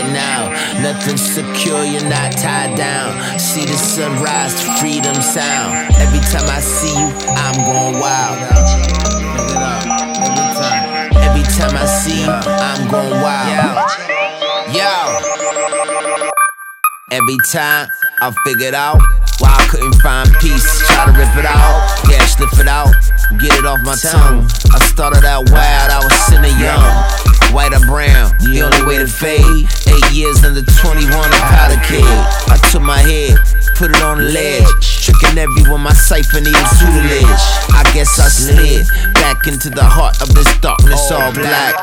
right now. Nothing secure, you're not tied down. See the sunrise to freedom sound. Every time I see you, I'm going wild. Every time I see you, I'm going wild. Yo. Every time I figured out why I couldn't find peace. Try to rip it out, yeah, slip it out, get it off my tongue. I started out wild, I was sinning young. White or brown, the only way to fade. 8 years under 21, a powder kid. I took my head, put it on the ledge, tricking everyone, my cipher needed tutelage. I guess I slid back into the heart of this darkness, all black.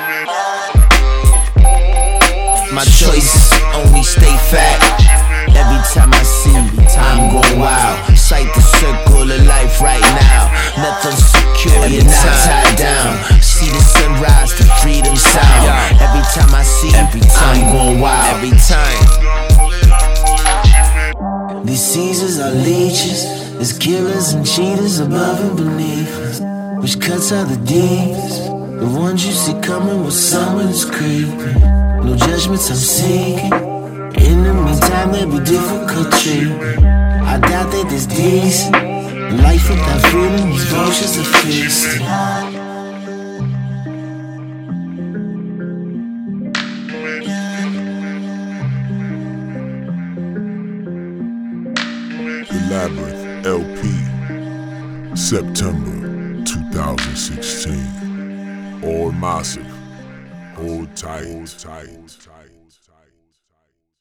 My choices only stay fat. Every time I see you, I'm going wild. Sight the circle of life right now. Nothing secure, you're not tied down. See the sunrise to freedom sound. Every time I see you, I'm going wild. Every time. These seasons are leeches. There's killers and cheaters above and beneath us. Which cuts out the demons, the ones you see coming when someone is creeping. No judgments I'm seeking. In the meantime, there'll be difficult treatment. I doubt that it's decent. Life without freedom, these vultures are feasting. The Labyrinth LP, September 2016. All massive. Hold tight.